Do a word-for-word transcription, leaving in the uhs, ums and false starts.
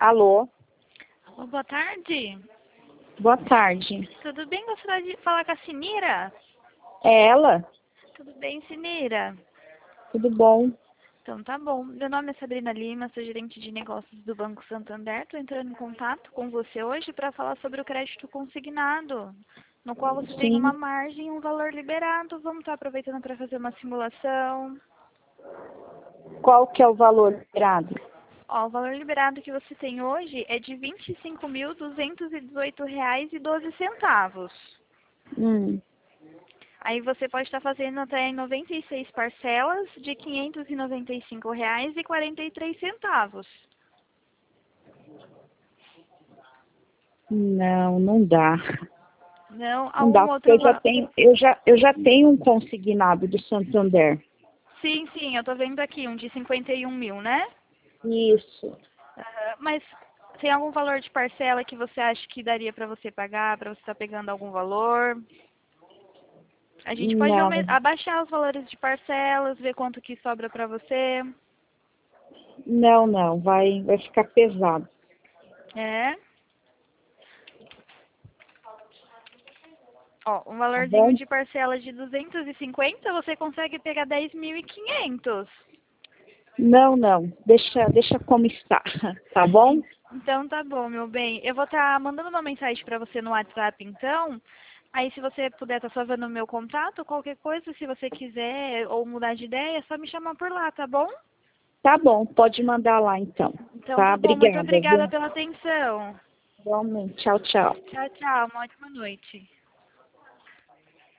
Alô? Alô, boa tarde. Boa tarde. Tudo bem? Gostaria de falar com a Sinira? É ela? Tudo bem, Sinira? Tudo bom? Então tá bom. Meu nome é Sabrina Lima, sou gerente de negócios do Banco Santander. Estou entrando em contato com você hoje para falar sobre o crédito consignado, no qual você tem uma Sim. margem e um valor liberado. Vamos estar aproveitando para fazer uma simulação. Qual que é o valor liberado? Ó, o valor liberado que você tem hoje é de vinte e cinco mil duzentos e dezoito reais e doze centavos. Hum. Aí você pode estar fazendo até em noventa e seis parcelas de quinhentos e noventa e cinco reais e quarenta e três centavos. Não, não dá. Não, Não dá, algum porque outro... eu já va- tenho, eu já, eu já tenho um consignado do Santander. Sim, sim, eu tô vendo aqui um de cinquenta e um mil, né? Isso. Aham, mas tem algum valor de parcela que você acha que daria para você pagar, para você estar pegando algum valor? A gente pode Não, aumen- abaixar os valores de parcelas, ver quanto que sobra para você. não, não. Vai, vai ficar pesado. É. Ó, um Tá valorzinho bom? de parcela de duzentos e cinquenta, você consegue pegar dez mil e quinhentos. Não, não. Deixa, deixa como está. Tá bom? Então tá bom, meu bem. Eu vou estar mandando uma mensagem para você no WhatsApp, então. Aí se você puder estar salvando o meu contato, qualquer coisa, se você quiser ou mudar de ideia, é só me chamar por lá, tá bom? Tá bom, pode mandar lá então. Então Tá? tá bom, muito Obrigada, obrigada viu? pela atenção. Igualmente. Tchau, tchau. Tchau, tchau, uma ótima noite.